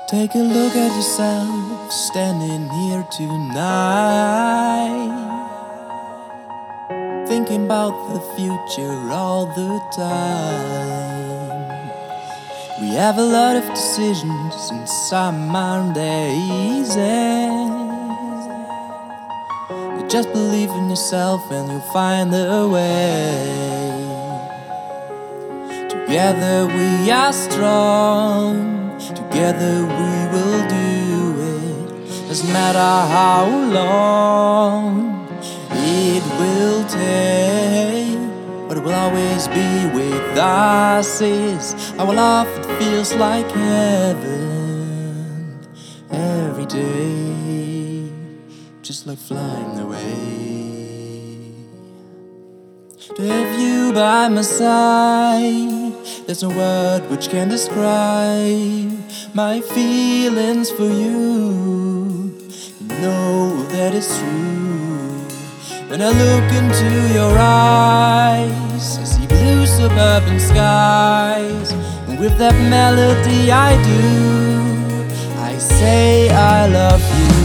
Take a look at yourself standing here tonight, thinking about the future all the time. We have a lot of decisions and some aren't easy. You just believe in yourself and you'll find a way. Together we are strong, together we will do it. Doesn't matter how long it will take, but it will always be with us. Is our love, it feels like heaven every day, just like flying away. To have you by my side, there's no word which can describe my feelings for you. You know that it's true. When I look into your eyes, I see blue suburban skies, and with that melody I do, I say I love you.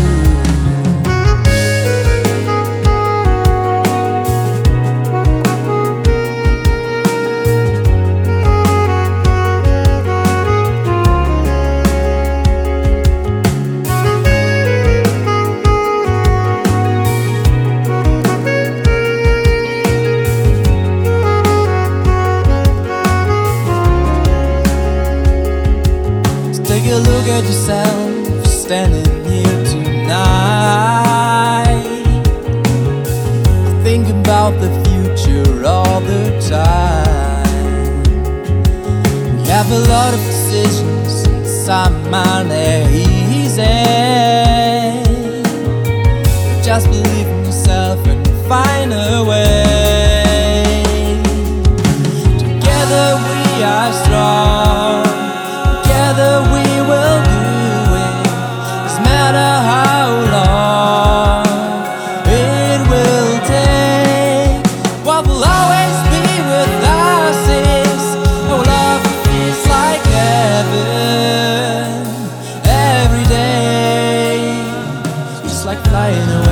Take a look at yourself standing here tonight, think about the future all the time. We have a lot of decisions and some aren't easy. Just believe in yourself and find a way. Together we are strong, together we will do it. Doesn't matter how long it will take. What will always be with us is our love feels like heaven every day, just like flying away.